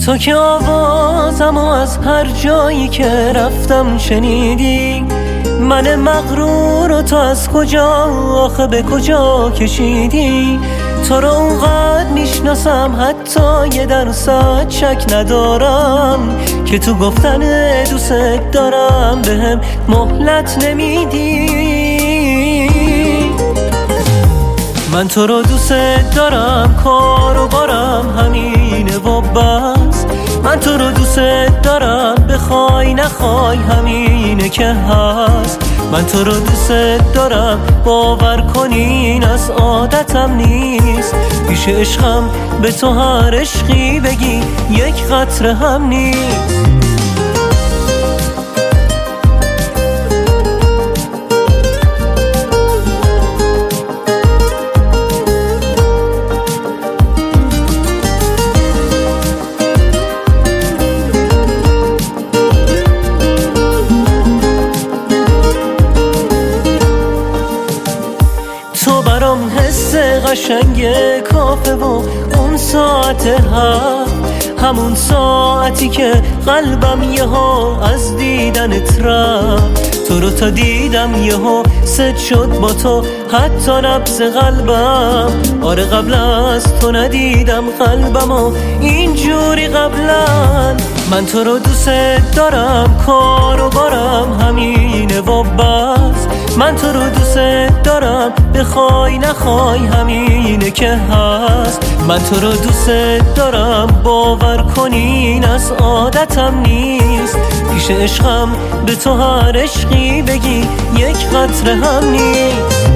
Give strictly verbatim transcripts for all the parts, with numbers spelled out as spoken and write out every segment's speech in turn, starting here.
تو که آوازمو از هر جایی که رفتم شنیدی، من مغرور و تو از کجا آخه به کجا کشیدی. تو رو اونقدر میشناسم حتی یه درصد شک ندارم که تو گفتن دوست دارم بهم مهلت نمیدی. من تو رو دوست دارم، کار و بارم همینه و بس. من تو رو دوست دارم، بخوای نخوای همینه که هست. من تو رو دوست دارم، باور کنین از عادتم نیست. پیش عشقم به تو هر عشقی بگی یک قطره هم نیست. تو برام حس قشنگ کافه و اون ساعت هست، همون ساعتی که قلبم یهو از دیدنت رفت. تو رو تا دیدم یهو ست شد با تو حتی نبض قلبم. آره قبل از تو ندیدم قلبمو اینجوری قبلا. من تو رو دوست دارم، کار و بارم همینه و بس. من تو رو دوست دارم، بخوای نخوای همینه که هست. من تو رو دوست دارم، باور کنین از عادتم نیست. پیش عشقم به تو هر عشقی بگی یک قطره هم نیست.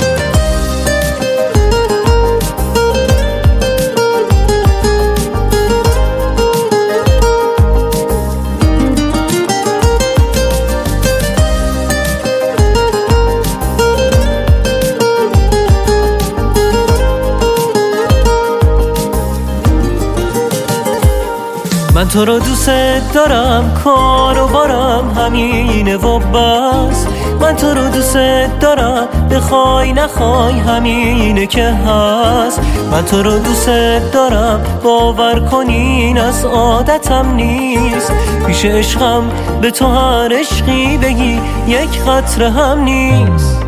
من تو رو دوست دارم، کار و بارم همینه و بس. من تو رو دوست دارم، بخوای نخوای همینه که هست. من تو رو دوست دارم، باور کنین از عادتم نیست. پیش عشقم به تو هر عشقی بگی یک قطره هم نیست.